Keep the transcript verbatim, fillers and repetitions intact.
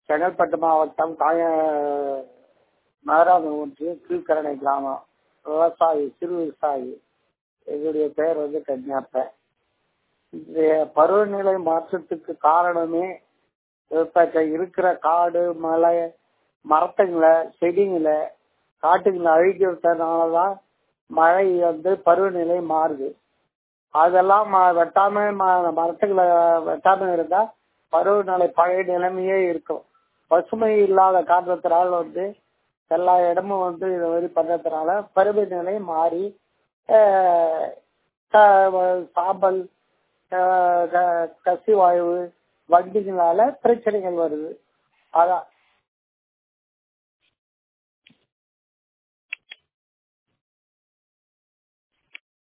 செங்கல்பட்டு மாவட்டம் காய மதுராந்தகம் ஒன்றியம் கீழ்கரணை கிராமம். விவசாயி, சிறு விவசாயி. என்னுடைய பெயர் வந்து கன்னியாப்ப. இந்த பருவநிலை மாற்றத்துக்கு காரணமே இப்ப இருக்கிற காடு, மலை, மரத்துங்களை, செடிங்களை, காட்டுங்களை அழிக்கிறதுனாலதான் மழை வந்து பருவநிலை மாறுது. அதெல்லாம் வெட்டாம மரத்துகளை வெட்டாம இருந்தா பருவநிலை பழைய நிலைமையே இருக்கும். பசுமை இல்லாத காரணத்தினால வந்து எல்லா இடமும் வந்து இது மாதிரி பண்றதுனால பருவநிலை மாறி சாம்பல், கசிவாயு, வண்டிகளால பிரச்சனைகள் வருது. அதான்